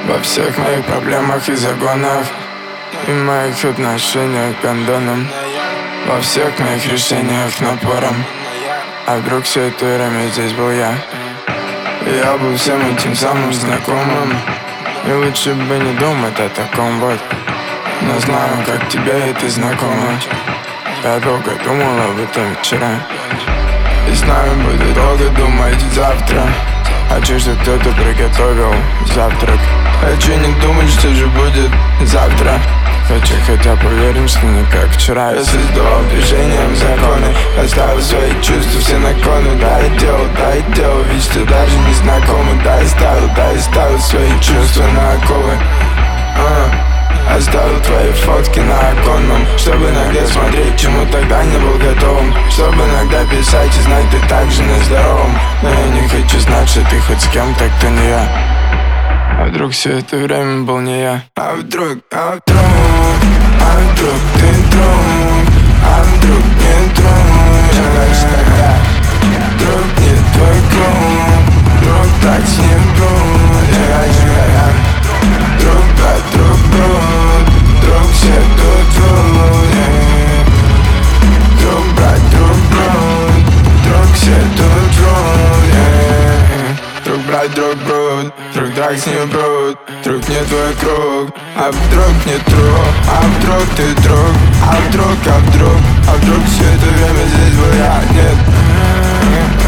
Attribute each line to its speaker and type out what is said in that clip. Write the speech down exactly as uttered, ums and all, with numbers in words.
Speaker 1: Во всех моих проблемах и загонах, и моих отношениях к гондонам, во всех моих решениях напором. А вдруг все это время здесь был я, и я был всем этим самым знакомым. И лучше бы не думать о таком вот, но знаю, как тебе это знакомо. Я долго думал об этом вчера, и знаю, буду долго думать завтра. Хочу, чтобы кто-то приготовил завтрак. Хочу не думать, что же будет завтра. Хочу, хотя поверим, что не как вчера. Я создавал движением законы, оставил свои чувства все на кону. Да, я делал, да, я делал вид, что даже не знакомы. Да, я ставил, да, я ставил свои чувства на оковы. а, Оставил твои фотки на оконном, чтобы иногда смотреть, чему тогда не был готовым. Чтобы иногда писать и знать, ты так же нездоровым. Но я не хочу знать, что ты хоть с кем-то, кто не я. А вдруг все это время был не я? А вдруг, а вдруг, а вдруг ты друг, а вдруг не друг. Что тогда? Друг не твой круг, друг так с ним будет. Друг, брат, друг, брат, друг все тут врут. Друг, брат, друг, брат, друг все тут врут. Друг, брат, друг, брат, друг так с ним брут. Друг не твой круг, а вдруг не друг. А вдруг ты друг, а вдруг, а вдруг, а вдруг все это время здесь был я? Нет.